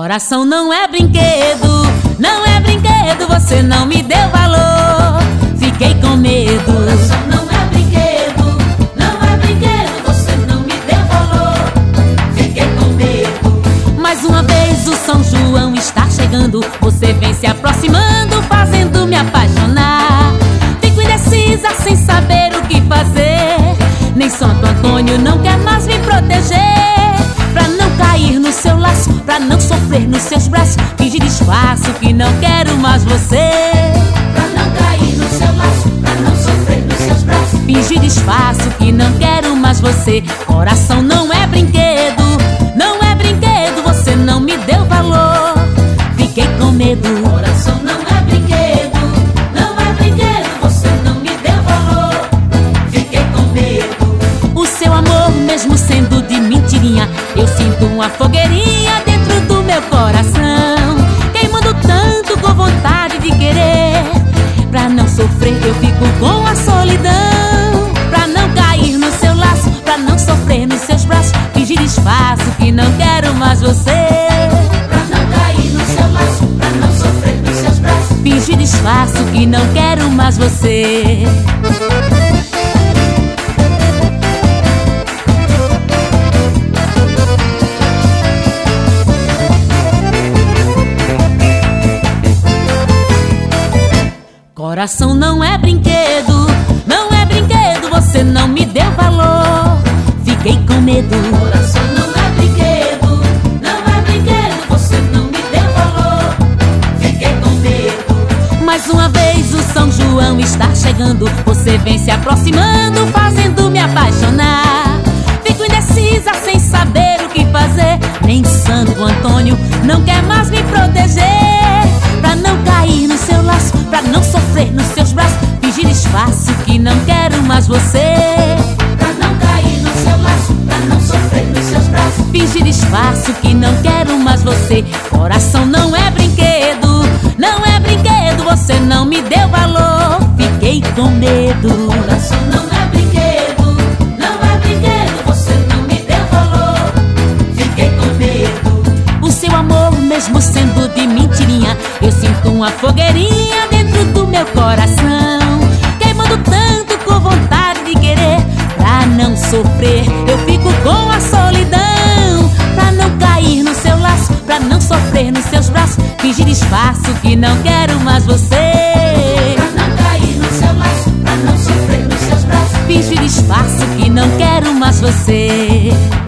Coração não é brinquedo, não é brinquedo, você não me deu valor, fiquei com medo. Coração não é brinquedo, não é brinquedo, você não me deu valor, fiquei com medo. Mais uma vez o São João está chegando, você vem se aproximando, fazendo me apaixonar. Fico indecisa sem saber o que fazer, nem Santo Antônio não quer mais me proteger. Pra não cair no seu laço, pra não sofrer nos seus braços, fingir disfarço que não quero mais você. Pra não cair no seu laço, pra não sofrer nos seus braços, fingir disfarço que não quero mais você. Coração não é brinquedo, não é brinquedo, você não me deu valor, fiquei com medo. Coração não é brinquedo, não é brinquedo, você não me deu valor, fiquei com medo. O seu amor, mesmo sendo de mentirinha, eu sinto uma fogueirinha dentro do meu coração, queimando tanto com vontade de querer. Pra não sofrer eu fico com a solidão, pra não cair no seu laço, pra não sofrer nos seus braços, fingir disfarço que não quero mais você. Pra não cair no seu laço, pra não sofrer nos seus braços, fingir disfarço que não quero mais você. Coração não é brinquedo, não é brinquedo, você não me deu valor, fiquei com medo. Coração não é brinquedo, não é brinquedo, você não me deu valor, fiquei com medo. Mais uma vez o São João está chegando, você vem se aproximando, fazendo me apaixonar. Fico indecisa sem saber o que fazer, nem Santo Antônio não quer mais me proteger. Pra não cair no seu laço, pra não sofrer nos seus braços, fingir disfarço que não quero mais você. Pra não cair no seu laço, pra não sofrer nos seus braços, fingir disfarço que não quero mais você. Coração não é brinquedo, não é brinquedo, você não me deu valor, fiquei com medo. Coração não é brinquedo, não é brinquedo, você não me deu valor, fiquei com medo. O seu amor, mesmo sendo de mentirinha, eu sinto uma fogueirinha dentro do meu coração, queimando tanto com vontade de querer. Pra não sofrer eu fico com a solidão, pra não cair no seu laço, pra não sofrer nos seus braços, fingir disfarço que não quero mais você. Pra não cair no seu laço, pra não sofrer nos seus braços, fingir disfarço que não quero mais você.